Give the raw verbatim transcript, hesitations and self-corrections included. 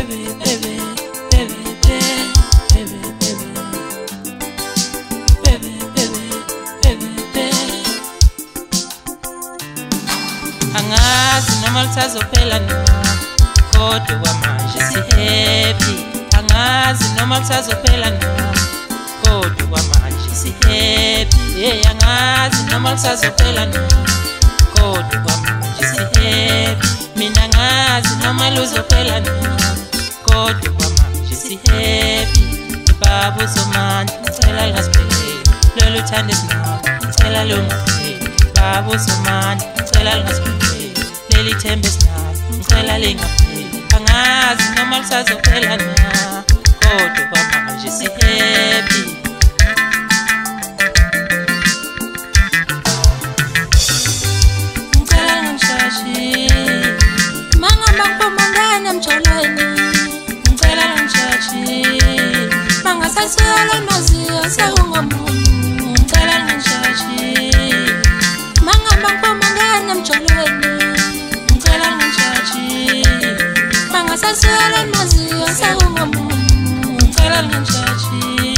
baby, baby, baby, baby, baby, baby, baby, baby. Angazi noma lisazophela na, kodwa manje si happy. Angazi noma lisazophela na, kodwa manje si happy. Hey, angazi noma lisazophela na, kodwa manje si happy. Mina ngazi noma luzophela na, kodwa manje si happy. Baba usomandla ngicela lingasipheleli, lolu thando esinalo ngicela lungapheli. Baba usomandla ngicela lingasipheleli, leli themba esinalo ngicela lingapheli. Angazi noma lisazophela na, kodwa manje si happy. Ngicela ngishashi mangamba ngipomangana mjolweni, ngicela ngishashi mangasasiyala maziyo sekungomuntu. Ngicela ngishashi mangamba ngipomangana mjolweni, ngicela ngishashi mangasasiyala maziyo sekungomuntu. Ngicela ngishashi